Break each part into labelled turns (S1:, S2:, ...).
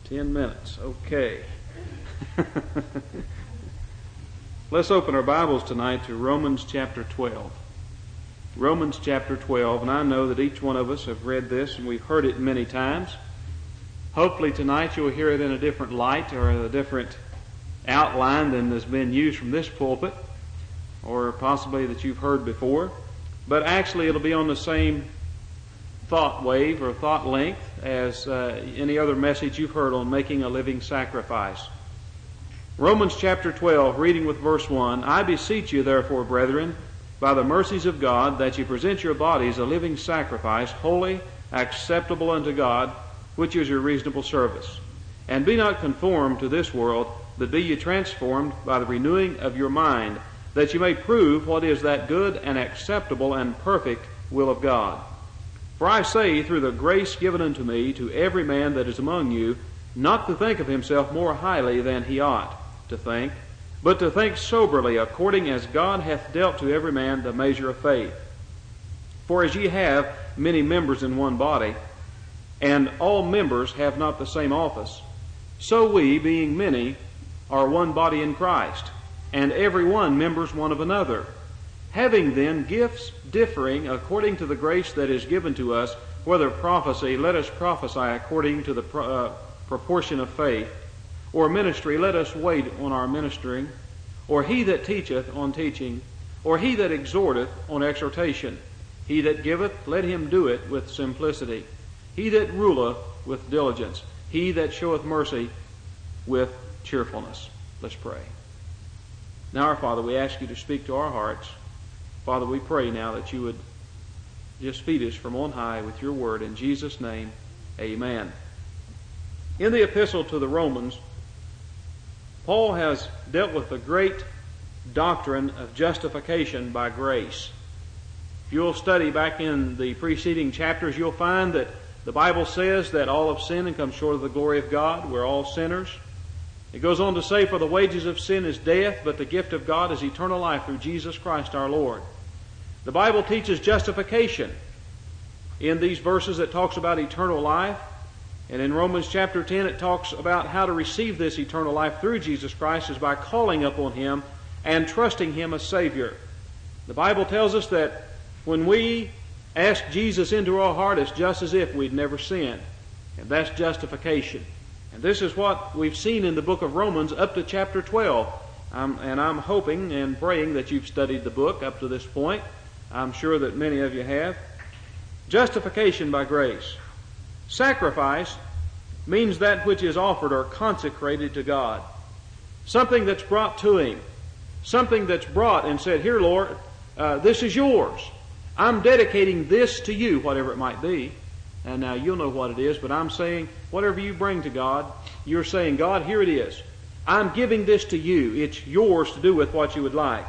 S1: 10 minutes. Okay. Let's open our Bibles tonight to Romans chapter 12. Romans chapter 12, and I know that each one of us have read this and we've heard it many times. Hopefully tonight you'll hear it in a different light or a different outline than has been used from this pulpit, or possibly that you've heard before. But actually it'll be on the same thought wave or thought length as any other message you've heard on making a living sacrifice. Romans chapter 12, reading with verse 1, I beseech you therefore, brethren, by the mercies of God, that you present your bodies a living sacrifice, holy, acceptable unto God, which is your reasonable service. And be not conformed to this world, but be ye transformed by the renewing of your mind, that you may prove what is that good and acceptable and perfect will of God. For I say, through the grace given unto me, to every man that is among you, not to think of himself more highly than he ought to think, but to think soberly, according as God hath dealt to every man the measure of faith. For as ye have many members in one body, and all members have not the same office, so we, being many, are one body in Christ, and every one members one of another. Having then gifts differing according to the grace that is given to us, whether prophecy, let us prophesy according to the proportion of faith, or ministry, let us wait on our ministering, or he that teacheth on teaching, or he that exhorteth on exhortation. He that giveth, let him do it with simplicity. He that ruleth with diligence. He that showeth mercy with cheerfulness. Let's pray. Now, our Father, we ask you to speak to our hearts. Father, we pray now that you would just feed us from on high with your word. In Jesus' name, amen. In the epistle to the Romans, Paul has dealt with the great doctrine of justification by grace. If you'll study back in the preceding chapters, you'll find that the Bible says that all have sinned and come short of the glory of God. We're all sinners. It goes on to say, for the wages of sin is death, but the gift of God is eternal life through Jesus Christ our Lord. The Bible teaches justification in these verses. It talks about eternal life. And in Romans chapter 10, it talks about how to receive this eternal life through Jesus Christ is by calling upon Him and trusting Him as Savior. The Bible tells us that when we ask Jesus into our heart, it's just as if we'd never sinned. And that's justification. And this is what we've seen in the book of Romans up to chapter 12. And I'm hoping and praying that you've studied the book up to this point. I'm sure that many of you have. Justification by grace. Sacrifice means that which is offered or consecrated to God. Something that's brought to Him. Something that's brought and said, here, Lord, this is yours. I'm dedicating this to you, whatever it might be. And now you'll know what it is, but I'm saying whatever you bring to God, you're saying, God, here it is. I'm giving this to you. It's yours to do with what you would like.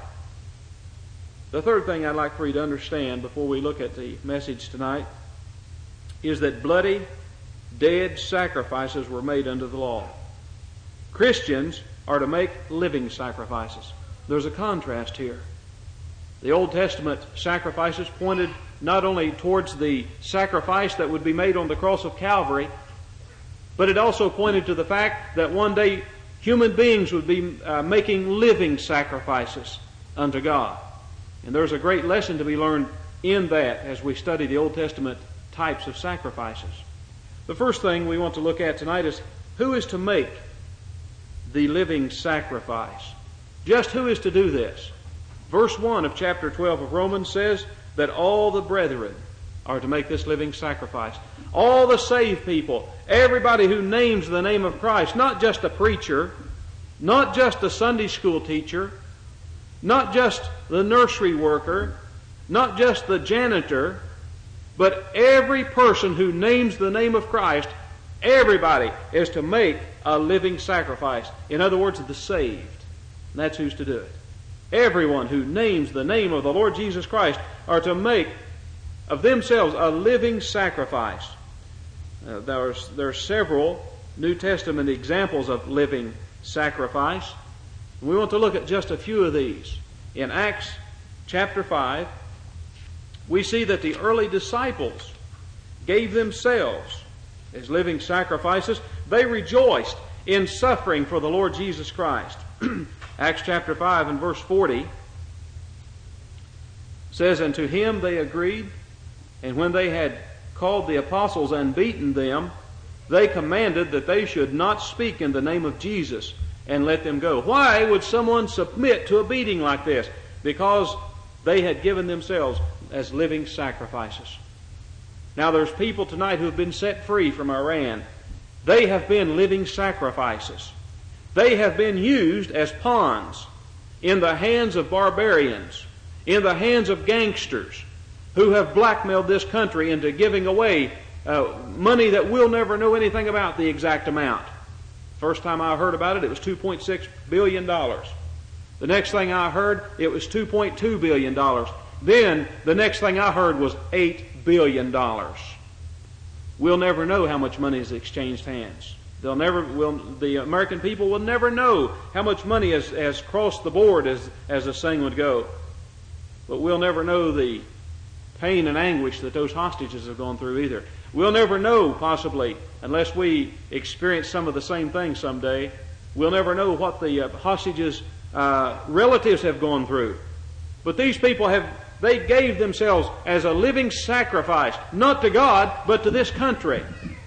S1: The third thing I'd like for you to understand before we look at the message tonight is that bloody, dead sacrifices were made under the law. Christians are to make living sacrifices. There's a contrast here. The Old Testament sacrifices pointed not only towards the sacrifice that would be made on the cross of Calvary, but it also pointed to the fact that one day human beings would be making living sacrifices unto God. And there's a great lesson to be learned in that as we study the Old Testament types of sacrifices. The first thing we want to look at tonight is who is to make the living sacrifice. Just who is to do this? Verse 1 of chapter 12 of Romans says that all the brethren are to make this living sacrifice. All the saved people, everybody who names the name of Christ, not just a preacher, not just a Sunday school teacher, not just the nursery worker, not just the janitor, but every person who names the name of Christ, everybody is to make a living sacrifice. In other words, the saved. And that's who's to do it. Everyone who names the name of the Lord Jesus Christ are to make of themselves a living sacrifice. There are several New Testament examples of living sacrifice. We want to look at just a few of these. In Acts chapter 5, we see that the early disciples gave themselves as living sacrifices. They rejoiced in suffering for the Lord Jesus Christ. Acts chapter 5 and verse 40 says, "And to him they agreed, and when they had called the apostles and beaten them, they commanded that they should not speak in the name of Jesus, and let them go." Why would someone submit to a beating like this? Because they had given themselves as living sacrifices. Now there's people tonight who have been set free from Iran. They have been living sacrifices. They have been used as pawns in the hands of barbarians, in the hands of gangsters who have blackmailed this country into giving away money that we'll never know anything about the exact amount. First time I heard about it, it was $2.6 billion. The next thing I heard, it was $2.2 billion. Then the next thing I heard was $8 billion. We'll never know how much money is exchanged hands. The American people will never know how much money has crossed the board, as the saying would go. But we'll never know the pain and anguish that those hostages have gone through either. We'll never know, possibly, unless we experience some of the same things someday, we'll never know what the hostages' relatives have gone through. But these people they gave themselves as a living sacrifice, not to God, but to this country.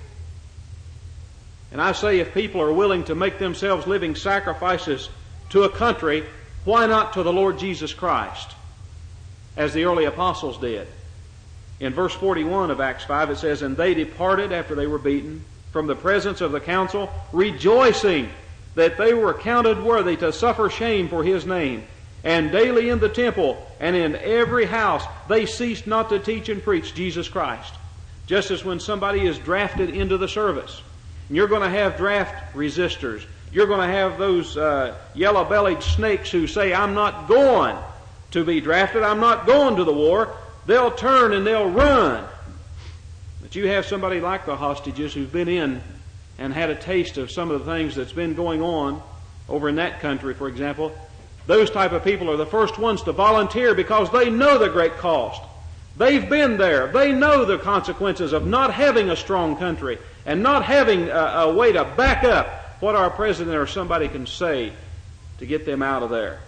S1: And I say, if people are willing to make themselves living sacrifices to a country, why not to the Lord Jesus Christ, as the early apostles did? In verse 41 of Acts 5 it says, "And they departed after they were beaten from the presence of the council, rejoicing that they were counted worthy to suffer shame for his name. And daily in the temple and in every house they ceased not to teach and preach Jesus Christ." Just as when somebody is drafted into the service, and you're going to have draft resistors, you're going to have those yellow-bellied snakes who say, "I'm not going to be drafted, I'm not going to the war." They'll turn and they'll run. But you have somebody like the hostages who've been in and had a taste of some of the things that's been going on over in that country, for example. Those type of people are the first ones to volunteer because they know the great cost. They've been there. They know the consequences of not having a strong country and not having a way to back up what our president or somebody can say to get them out of there.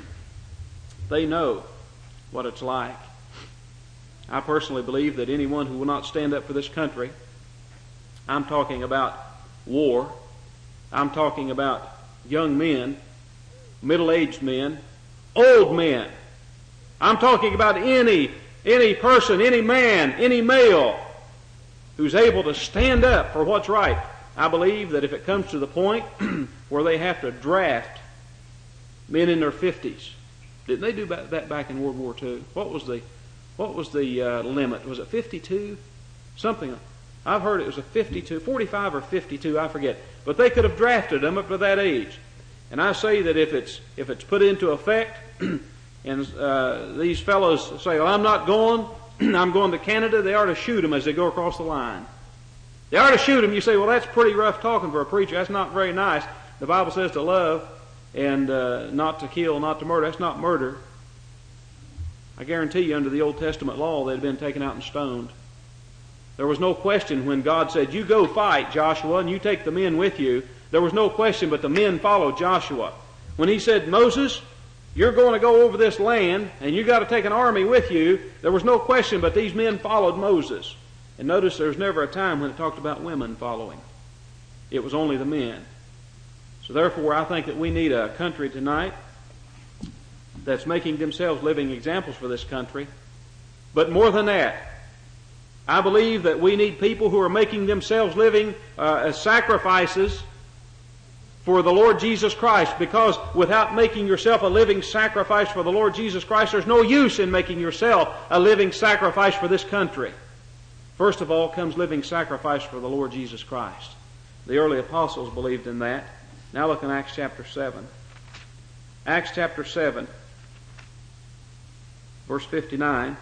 S1: They know what it's like. I personally believe that anyone who will not stand up for this country, I'm talking about war, I'm talking about young men, middle-aged men, old men, I'm talking about any person, any man, any male who's able to stand up for what's right. I believe that if it comes to the point where they have to draft men in their 50s, didn't they do that back in World War II? What was the limit? Was it 52? Something. I've heard it was a 52, 45 or 52, I forget. But they could have drafted them up to that age. And I say that if it's put into effect, and these fellows say, "Well, I'm not going, I'm going to Canada," they ought to shoot them as they go across the line. They ought to shoot them. You say, "Well, that's pretty rough talking for a preacher. That's not very nice." The Bible says to love and not to kill, not to murder. That's not murder. I guarantee you, under the Old Testament law, they'd been taken out and stoned. There was no question when God said, "You go fight, Joshua, and you take the men with you." There was no question, but the men followed Joshua. When he said, "Moses, you're going to go over this land, and you got to take an army with you," there was no question, but these men followed Moses. And notice there's never a time when it talked about women following. It was only the men. So therefore, I think that we need a country tonight that's making themselves living examples for this country. But more than that, I believe that we need people who are making themselves living as sacrifices for the Lord Jesus Christ, because without making yourself a living sacrifice for the Lord Jesus Christ, there's no use in making yourself a living sacrifice for this country. First of all comes living sacrifice for the Lord Jesus Christ. The early apostles believed in that. Now look in Acts chapter 7. Acts chapter 7, verse 59.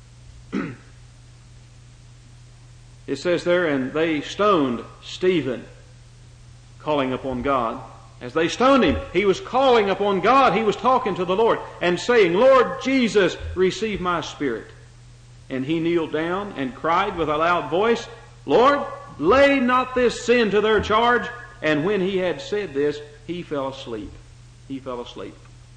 S1: It says there, "And they stoned Stephen, calling upon God." As they stoned him, he was calling upon God. He was talking to the Lord and saying, "Lord Jesus, receive my spirit." And he kneeled down and cried with a loud voice, "Lord, lay not this sin to their charge. And when he had said this, he fell asleep. He fell asleep.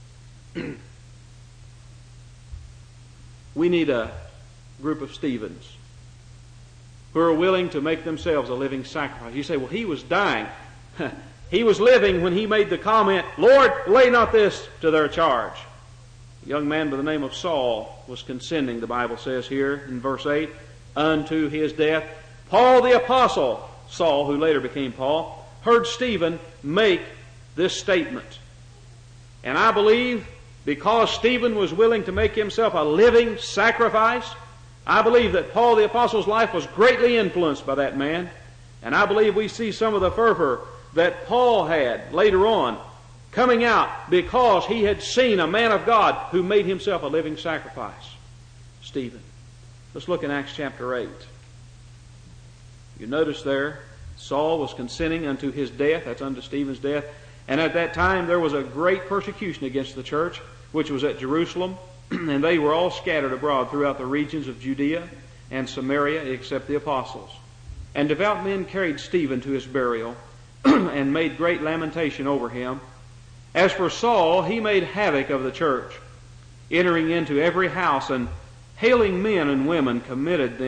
S1: We need a group of Stephens who are willing to make themselves a living sacrifice. You say, well, he was dying. He was living when he made the comment, Lord, lay not this to their charge. A young man by the name of Saul was consenting, the Bible says here in verse 8, unto his death. Paul the apostle, Saul, who later became Paul, heard Stephen make this statement. And I believe because Stephen was willing to make himself a living sacrifice, I believe that Paul the apostle's life was greatly influenced by that man. And I believe we see some of the fervor that Paul had later on coming out because he had seen a man of God who made himself a living sacrifice. Stephen. Let's look in Acts chapter 8. You notice there, Saul was consenting unto his death. That's unto Stephen's death. And at that time there was a great persecution against the church, which was at Jerusalem. And they were all scattered abroad throughout the regions of Judea and Samaria, except the apostles. And devout men carried Stephen to his burial and made great lamentation over him. As for Saul, he made havoc of the church, entering into every house and hailing men and women committed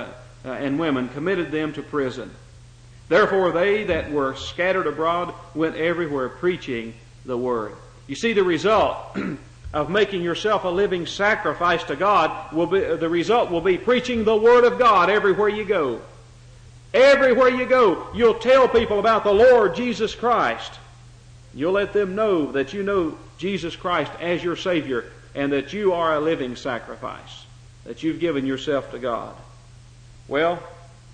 S1: them to prison. Therefore they that were scattered abroad went everywhere preaching the word. You see, the result of making yourself a living sacrifice to God the result will be preaching the word of God everywhere you go. Everywhere you go, you'll tell people about the Lord Jesus Christ. You'll let them know that you know Jesus Christ as your Savior and that you are a living sacrifice, that you've given yourself to God. Well,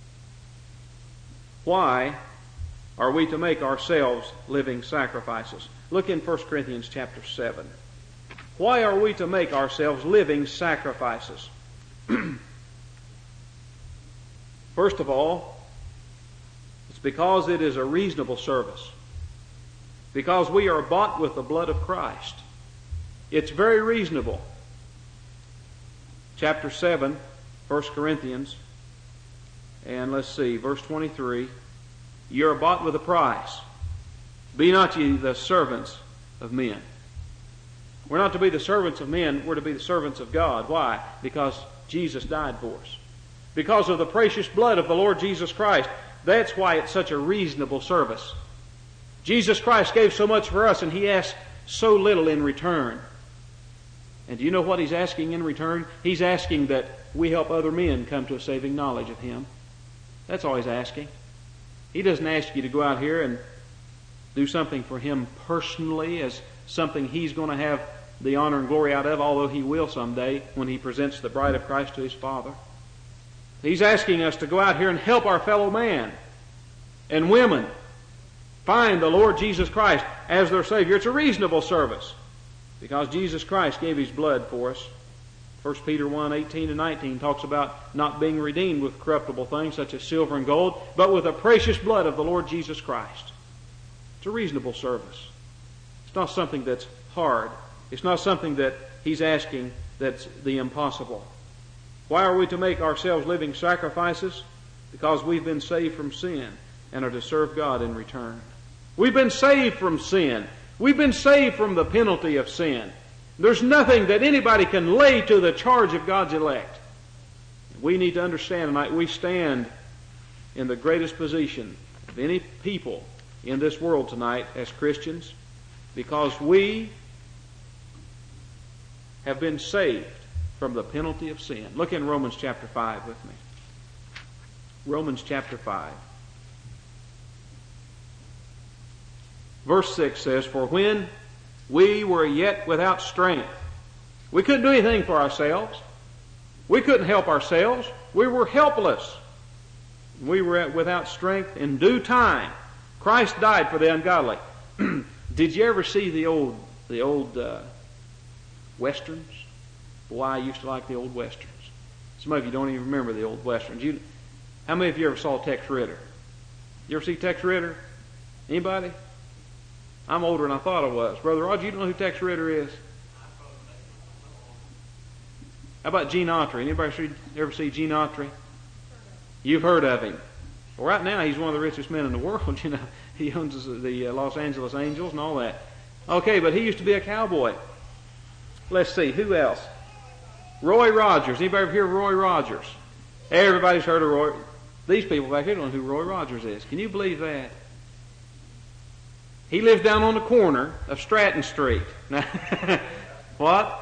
S1: why are we to make ourselves living sacrifices? Look in 1 Corinthians chapter 7. Why are we to make ourselves living sacrifices? First of all, it's because it is a reasonable service. Because we are bought with the blood of Christ. It's very reasonable. Chapter 7, 1 Corinthians, and let's see, verse 23. You are bought with a price. Be not ye the servants of men. We're not to be the servants of men, we're to be the servants of God. Why? Because Jesus died for us. Because of the precious blood of the Lord Jesus Christ. That's why it's such a reasonable service. Jesus Christ gave so much for us and He asked so little in return. And do you know what He's asking in return? He's asking that we help other men come to a saving knowledge of Him. That's all He's asking. He doesn't ask you to go out here and do something for Him personally as something He's going to have the honor and glory out of, although He will someday when He presents the bride of Christ to His Father. He's asking us to go out here and help our fellow man and women find the Lord Jesus Christ as their Savior. It's a reasonable service because Jesus Christ gave His blood for us. 1 Peter 1, 18 and 19 talks about not being redeemed with corruptible things such as silver and gold, but with the precious blood of the Lord Jesus Christ. It's a reasonable service. It's not something that's hard. It's not something that He's asking that's the impossible. Why are we to make ourselves living sacrifices? Because we've been saved from sin and are to serve God in return. We've been saved from sin. We've been saved from the penalty of sin. There's nothing that anybody can lay to the charge of God's elect. We need to understand tonight we stand in the greatest position of any people in this world tonight as Christians because we have been saved from the penalty of sin. Look in Romans chapter 5 with me. Romans chapter 5. Verse 6 says, For when we were yet without strength, we couldn't do anything for ourselves. We couldn't help ourselves. We were helpless. We were without strength. In due time, Christ died for the ungodly. Did you ever see the old westerns? Boy, I used to like the old westerns. Some of you don't even remember the old westerns. How many of you ever saw Tex Ritter? You ever see Tex Ritter? Anybody? I'm older than I thought I was. Brother Roger, you don't know who Tex Ritter is? How about Gene Autry? Anybody ever see Gene Autry? You've heard of him. Well, right now, he's one of the richest men in the world, you know. He owns the Los Angeles Angels and all that. Okay, but he used to be a cowboy. Let's see, who else? Roy Rogers. Anybody ever hear of Roy Rogers? Everybody's heard of Roy. These people back here don't know who Roy Rogers is. Can you believe that? He lives down on the corner of Stratton Street. Now, what?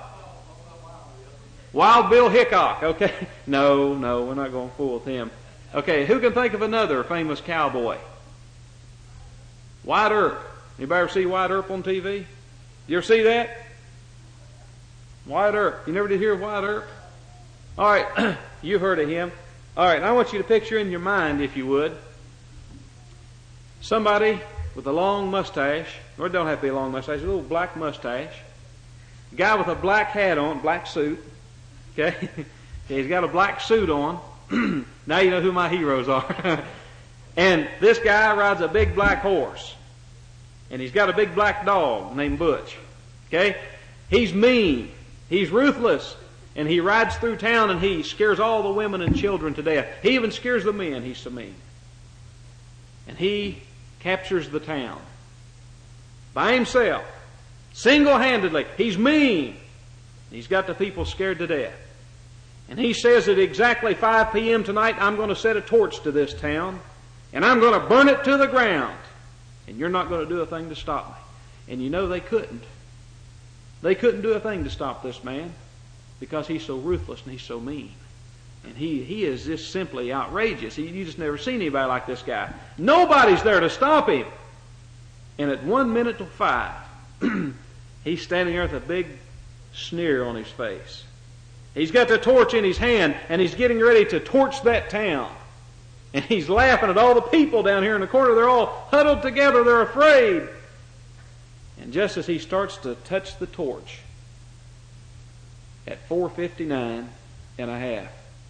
S1: Wild Bill Hickok. Okay. No, we're not going to fool with him. Okay, who can think of another famous cowboy? Wyatt Earp. Anybody ever see Wyatt Earp on TV? You ever see that? Wyatt Earp. You never did hear of Wyatt Earp? All right, you heard of him. All right, I want you to picture in your mind, if you would, somebody with a long mustache, or it don't have to be a long mustache, a little black mustache, a guy with a black hat on, black suit, okay? He's got a black suit on. Now you know who my heroes are. And this guy rides a big black horse. And he's got a big black dog named Butch. Okay? He's mean. He's ruthless. And he rides through town and he scares all the women and children to death. He even scares the men. He's so mean. And he captures the town by himself, single-handedly. He's mean. He's got the people scared to death. And he says at exactly 5 p.m. tonight, I'm going to set a torch to this town, and I'm going to burn it to the ground. And you're not going to do a thing to stop me. And you know they couldn't. They couldn't do a thing to stop this man because he's so ruthless and he's so mean. And he is just simply outrageous. You just never seen anybody like this guy. Nobody's there to stop him. And at 1 minute to 5, he's standing there with a big sneer on his face. He's got the torch in his hand, and he's getting ready to torch that town. And he's laughing at all the people down here in the corner. They're all huddled together. They're afraid. And just as he starts to touch the torch, at 4:59 and a half,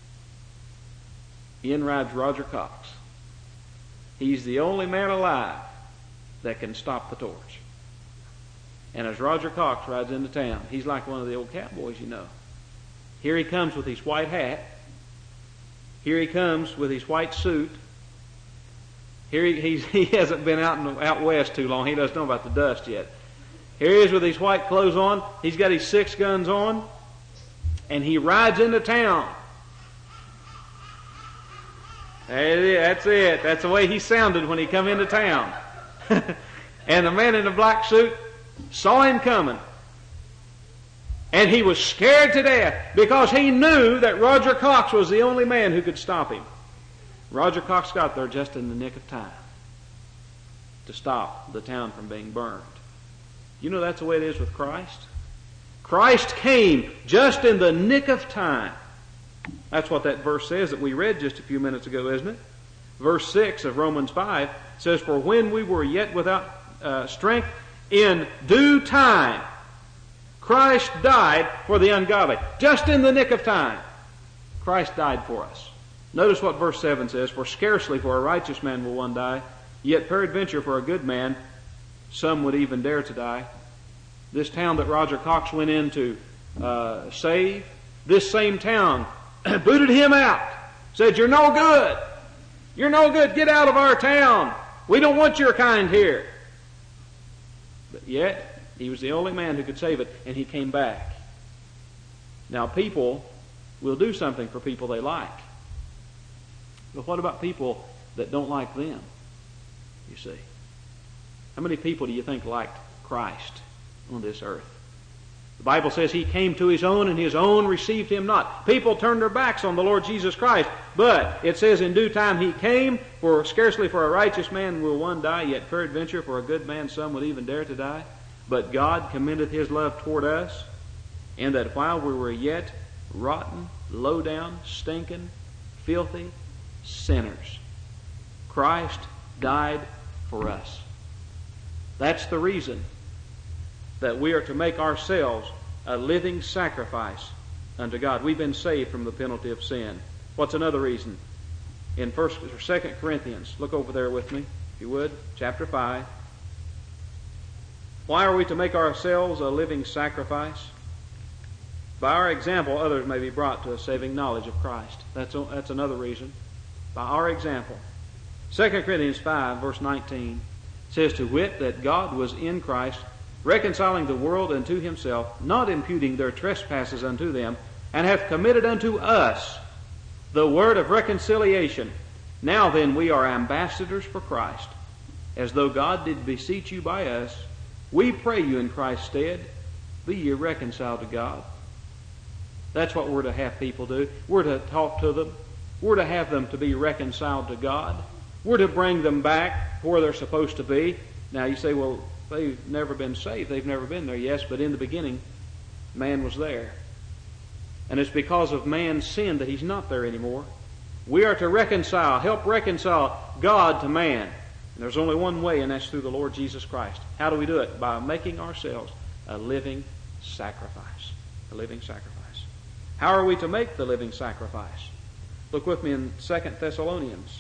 S1: in rides Roger Cox. He's the only man alive that can stop the torch. And as Roger Cox rides into town, he's like one of the old cowboys, you know. Here he comes with his white hat. Here he comes with his white suit. Here he hasn't been out west too long. He doesn't know about the dust yet. Here he is with his white clothes on. He's got his 6 guns on. And he rides into town. That's it. That's the way he sounded when he come into town. And the man in the black suit saw him coming. And he was scared to death because he knew that Roger Cox was the only man who could stop him. Roger Cox got there just in the nick of time to stop the town from being burned. You know that's the way it is with Christ? Christ came just in the nick of time. That's what that verse says that we read just a few minutes ago, isn't it? Verse 6 of Romans 5 says, "For when we were yet without strength, in due time, Christ died for the ungodly." Just in the nick of time, Christ died for us. Notice what verse 7 says, "For scarcely for a righteous man will one die, yet peradventure for a good man some would even dare to die." This town that Roger Cox went in to save, this same town booted him out. Said, "You're no good. You're no good. Get out of our town. We don't want your kind here." But yet, he was the only man who could save it, and he came back. Now, people will do something for people they like. But what about people that don't like them? You see. How many people do you think liked Christ on this earth? The Bible says he came to his own, and his own received him not. People turned their backs on the Lord Jesus Christ. But it says in due time he came, for scarcely for a righteous man will one die, yet peradventure for a good man some would even dare to die. But God commendeth his love toward us, in that while we were yet rotten, low down, stinking, filthy sinners, Christ died for us. That's the reason that we are to make ourselves a living sacrifice unto God. We've been saved from the penalty of sin. What's another reason? In 1st or 2nd Corinthians, look over there with me, if you would, chapter 5. Why are we to make ourselves a living sacrifice? By our example, others may be brought to a saving knowledge of Christ. That's another reason. By our example. 2 Corinthians 5, verse 19 says, to wit, that God was in Christ, reconciling the world unto himself, not imputing their trespasses unto them, and hath committed unto us the word of reconciliation. Now then, we are ambassadors for Christ, as though God did beseech you by us. We pray you in Christ's stead, be ye reconciled to God. That's what we're to have people do. We're to talk to them. We're to have them to be reconciled to God. We're to bring them back where they're supposed to be. Now you say, well, they've never been saved. They've never been there. Yes, but in the beginning, man was there. And it's because of man's sin that he's not there anymore. We are to reconcile, help reconcile God to man. And there's only one way, and that's through the Lord Jesus Christ. How do we do it? By making ourselves a living sacrifice. A living sacrifice. How are we to make the living sacrifice? Look with me in 1 Thessalonians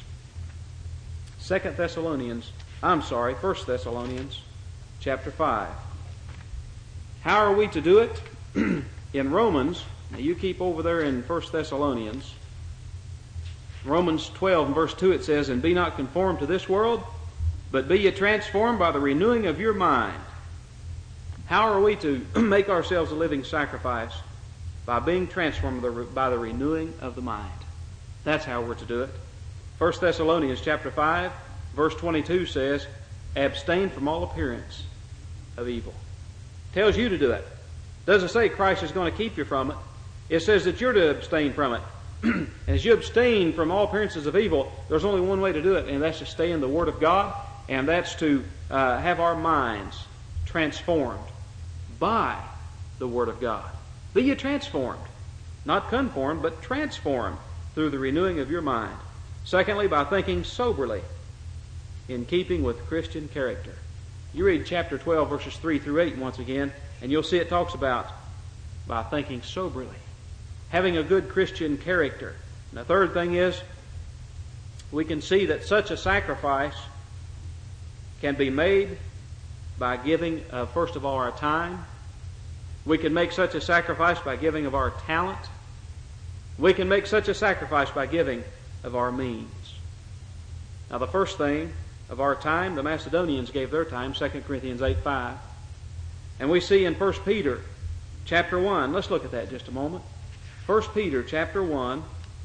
S1: chapter 5. How are we to do it? In Romans, now you keep over there in 1 Thessalonians, Romans 12 and verse 2 it says, and be not conformed to this world, but be ye transformed by the renewing of your mind. How are we to make ourselves a living sacrifice? By being transformed by the renewing of the mind. That's how we're to do it. 1 Thessalonians chapter 5, verse 22 says, abstain from all appearance of evil. Tells you to do it. Doesn't say Christ is going to keep you from it. It says that you're to abstain from it. As you abstain from all appearances of evil, there's only one way to do it, and that's to stay in the Word of God, and that's to have our minds transformed by the Word of God. Be ye transformed. Not conformed, but transformed through the renewing of your mind. Secondly, by thinking soberly, in keeping with Christian character. You read chapter 12, verses 3 through 8 once again, and you'll see it talks about by thinking soberly. Having a good Christian character. And the third thing is, we can see that such a sacrifice can be made by giving, first of all, our time. We can make such a sacrifice by giving of our talent. We can make such a sacrifice by giving of our means. Now the first thing, of our time, the Macedonians gave their time, 2 Corinthians 8:5. And we see in 1 Peter chapter 1, let's look at that just a moment. 1 Peter chapter 1,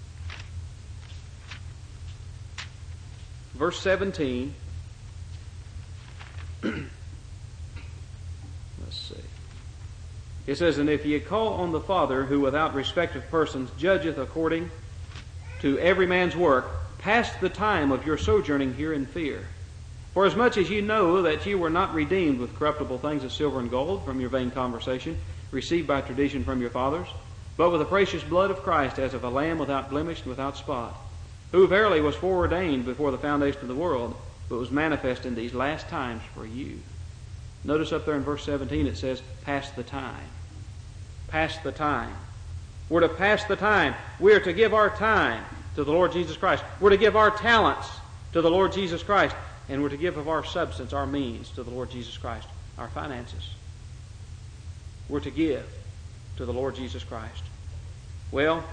S1: verse 17. Let's see. It says, and if ye call on the Father, who without respect of persons judgeth according to every man's work, pass the time of your sojourning here in fear. For as much as ye know that ye were not redeemed with corruptible things of silver and gold from your vain conversation, received by tradition from your fathers, but with the precious blood of Christ, as of a lamb without blemish and without spot, who verily was foreordained before the foundation of the world, but was manifest in these last times for you. Notice up there in verse 17 it says, pass the time. Pass the time. We're to pass the time. We're to give our time to the Lord Jesus Christ. We're to give our talents to the Lord Jesus Christ. And we're to give of our substance, our means, to the Lord Jesus Christ. Our finances. We're to give to the Lord Jesus Christ. Well,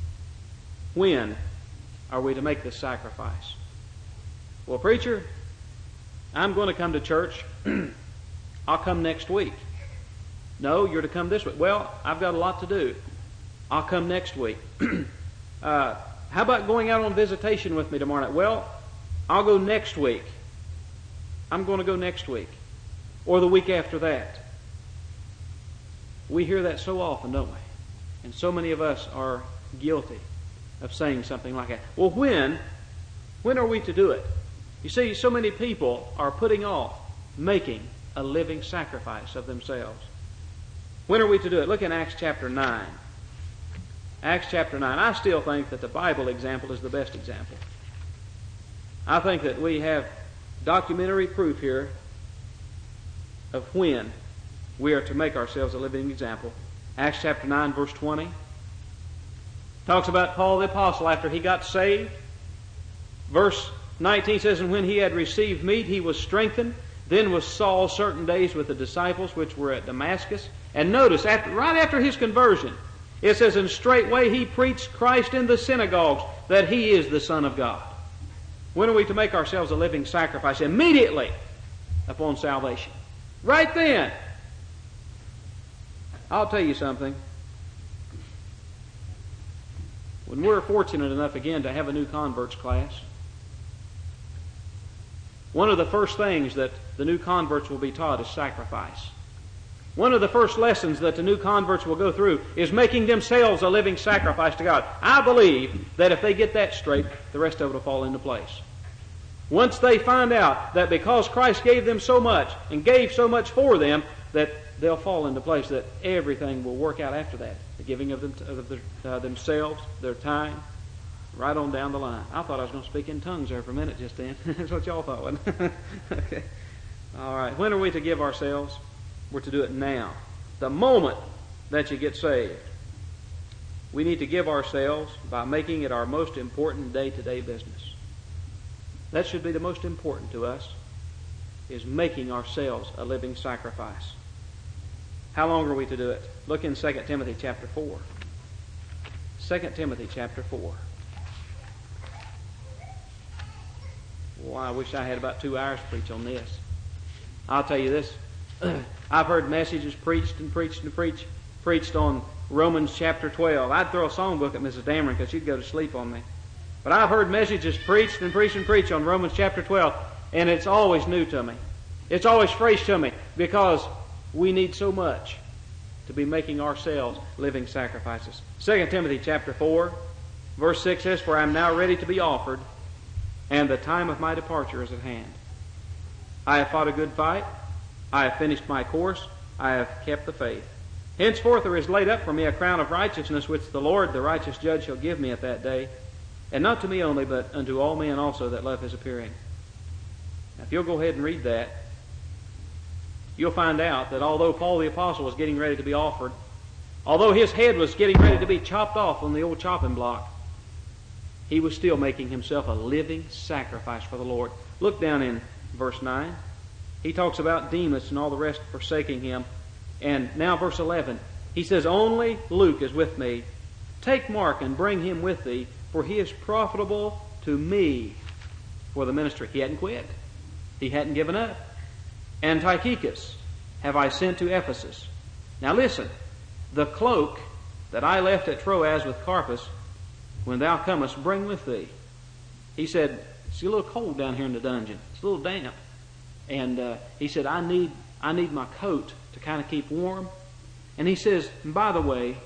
S1: when are we to make this sacrifice? Well, preacher, I'm going to come to church. I'll come next week. No, you're to come this week. Well, I've got a lot to do. I'll come next week. How about going out on visitation with me tomorrow night? Well, I'll go next week. I'm going to go next week. Or the week after that. We hear that so often, don't we? And so many of us are guilty of saying something like that. Well, when are we to do it? You see, so many people are putting off making a living sacrifice of themselves. When are we to do it? Look in Acts chapter 9. Acts chapter 9. I still think that the Bible example is the best example. I think that we have documentary proof here of when we are to make ourselves a living example. Acts chapter 9, verse 20. Talks about Paul the Apostle after he got saved. Verse 19 says, and when he had received meat, he was strengthened. Then was Saul certain days with the disciples which were at Damascus. And notice, right after his conversion, it says, and straightway he preached Christ in the synagogues, that he is the Son of God. When are we to make ourselves a living sacrifice? Immediately upon salvation. Right then. I'll tell you something. When we're fortunate enough again to have a new converts class, one of the first things that the new converts will be taught is sacrifice. One of the first lessons that the new converts will go through is making themselves a living sacrifice to God. I believe that if they get that straight, the rest of it will fall into place. Once they find out that because Christ gave them so much and gave so much for them, that they'll fall into place, that everything will work out after that. The giving of themselves, their time, right on down the line. I thought I was going to speak in tongues there for a minute just then. That's what y'all thought, wasn't it? Okay. All right. When are we to give ourselves? We're to do it now. The moment that you get saved. We need to give ourselves by making it our most important day-to-day business. That should be the most important to us, is making ourselves a living sacrifice. How long are we to do it? Look in 2 Timothy chapter 4. 2 Timothy chapter 4. Well, I wish I had about 2 hours to preach on this. I'll tell you this. I've heard messages preached on Romans chapter 12. I'd throw a songbook at Mrs. Dameron because she'd go to sleep on me. But I've heard messages preached on Romans chapter 12, and it's always new to me. It's always fresh to me because we need so much to be making ourselves living sacrifices. 2 Timothy chapter 4, verse 6 says, "For I am now ready to be offered, and the time of my departure is at hand. I have fought a good fight. I have finished my course. I have kept the faith. Henceforth there is laid up for me a crown of righteousness, which the Lord, the righteous judge, shall give me at that day. And not to me only, but unto all men also that love his appearing." Now, if you'll go ahead and read that, you'll find out that although Paul the Apostle was getting ready to be offered, although his head was getting ready to be chopped off on the old chopping block, he was still making himself a living sacrifice for the Lord. Look down in verse 9. He talks about Demas and all the rest forsaking him. And now verse 11. He says, "Only Luke is with me. Take Mark and bring him with thee, for he is profitable to me for the ministry." He hadn't quit. He hadn't given up. "And Tychicus have I sent to Ephesus." Now listen. "The cloak that I left at Troas with Carpus, when thou comest, bring with thee." He said, "It's a little cold down here in the dungeon. It's a little damp." And he said, I need my coat to kind of keep warm. And he says, and by the way,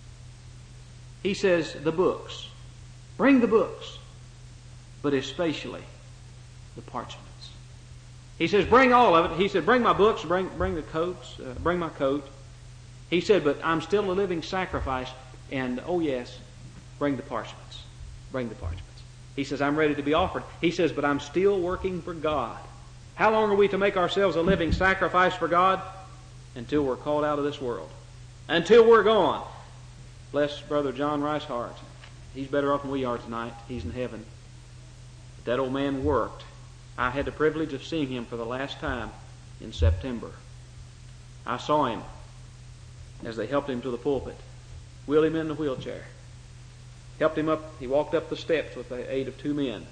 S1: he says, the books. Bring the books. But especially the parchments. He says, bring all of it. He said, bring my books, bring the coats, bring my coat. He said, but I'm still a living sacrifice. And, oh yes, bring the parchments. Bring the parchments. He says, I'm ready to be offered. He says, but I'm still working for God. How long are we to make ourselves a living sacrifice for God? Until we're called out of this world. Until we're gone. Bless Brother John Rice's heart. He's better off than we are tonight. He's in heaven. But that old man worked. I had the privilege of seeing him for the last time in September. I saw him as they helped him to the pulpit. Wheeled him in the wheelchair. Helped him up. He walked up the steps with the aid of 2 men.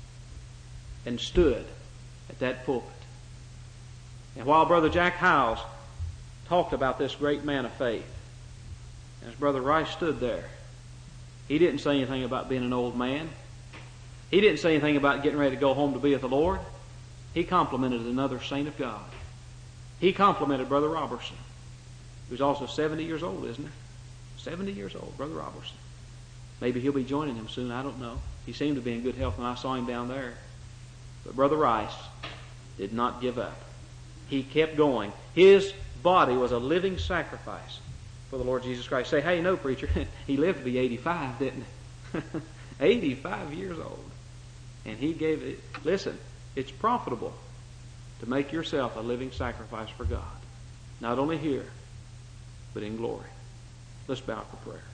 S1: And stood at that pulpit. And while Brother Jack Howes talked about this great man of faith, as Brother Rice stood there, he didn't say anything about being an old man. He didn't say anything about getting ready to go home to be with the Lord. He complimented another saint of God. He complimented Brother Robertson, who's also 70 years old, isn't he? 70 years old, Brother Robertson. Maybe he'll be joining him soon, I don't know. He seemed to be in good health when I saw him down there. But Brother Rice did not give up. He kept going. His body was a living sacrifice for the Lord Jesus Christ. Say, hey, no, preacher, he lived to be 85, didn't he? 85 years old. And he gave it. Listen, it's profitable to make yourself a living sacrifice for God. Not only here, but in glory. Let's bow for prayer.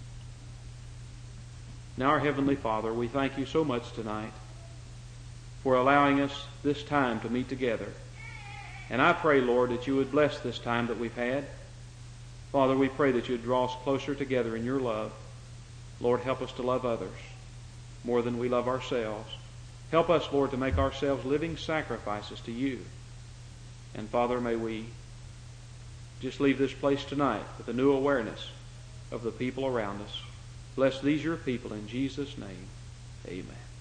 S1: Now, our Heavenly Father, we thank you so much tonight for allowing us this time to meet together. And I pray, Lord, that you would bless this time that we've had. Father, we pray that you would draw us closer together in your love. Lord, help us to love others more than we love ourselves. Help us, Lord, to make ourselves living sacrifices to you. And Father, may we just leave this place tonight with a new awareness of the people around us. Bless these your people in Jesus' name. Amen.